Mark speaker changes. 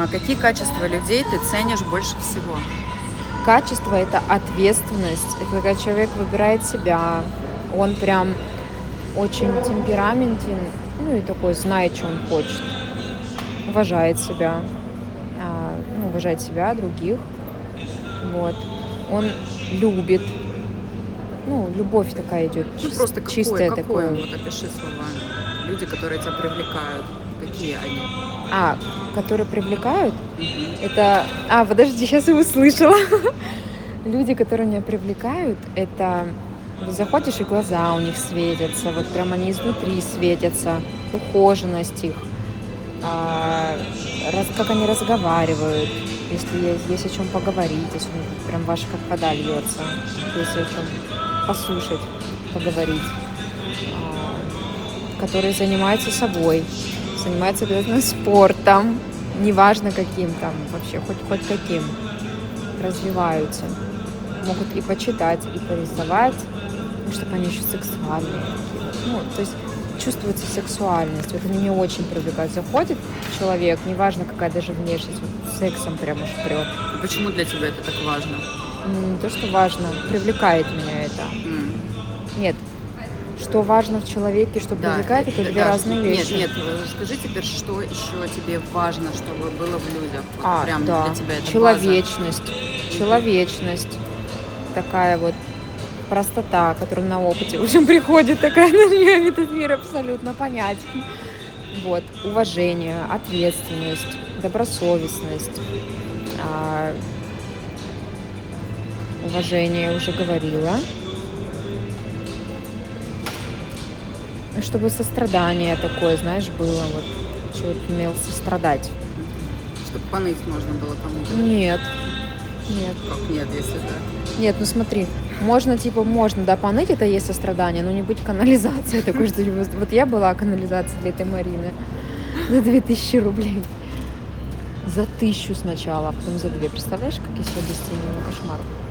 Speaker 1: Какие качества людей ты ценишь больше всего?
Speaker 2: Качество — это ответственность. Это когда человек выбирает себя. Он прям очень темпераментен, ну и такой знает, что он хочет. Уважает себя. Уважает себя, других. Вот. Он любит. Ну, любовь такая идет.
Speaker 1: Ну, просто
Speaker 2: Чистое
Speaker 1: какое,
Speaker 2: такое.
Speaker 1: вот опиши словами. Люди, которые тебя привлекают, какие они?
Speaker 2: Которые привлекают,
Speaker 1: Мгм.
Speaker 2: это... подожди, сейчас я услышала. Люди, которые меня привлекают, это вот заходишь, и глаза у них светятся, вот прям они изнутри светятся, ухоженность их, как они разговаривают, если есть о чем поговорить, если прям ваша как вода льется, если о чем послушать, поговорить, которые занимаются собой, занимаются обязательно спортом, неважно каким там, вообще хоть каким, развиваются. Могут и почитать, и порисовать, чтобы они еще сексуальные такие. Ну, то есть чувствуется сексуальность. Вот они меня очень привлекают. Заходит человек, неважно какая даже внешность, вот сексом прям уж прет.
Speaker 1: А почему для тебя это так важно?
Speaker 2: Не то, что важно, привлекает меня это.
Speaker 1: М.
Speaker 2: Нет, что важно в человеке, что
Speaker 1: Да,
Speaker 2: привлекает, это две
Speaker 1: да,
Speaker 2: разные вещи.
Speaker 1: Нет, скажи теперь, что еще тебе важно, чтобы было в людях? Вот прям
Speaker 2: Да,
Speaker 1: для тебя это
Speaker 2: человечность. Человечность. Такая вот простота, которая на опыте уже приходит, такая на нее этот мир абсолютно понять. Вот. Уважение, ответственность, добросовестность, уважение, уже говорила. Чтобы сострадание такое, знаешь, было, вот, человек умел сострадать.
Speaker 1: Чтобы поныть можно было кому-то.
Speaker 2: Нет.
Speaker 1: Как нет, если да?
Speaker 2: Нет, ну смотри, можно, да, поныть, это есть сострадание, но не быть канализацией такой, что вот я была канализацией для этой Марины за 2000 рублей. За 1000 сначала, а потом за 2. Представляешь, какие все обесценивания, кошмар.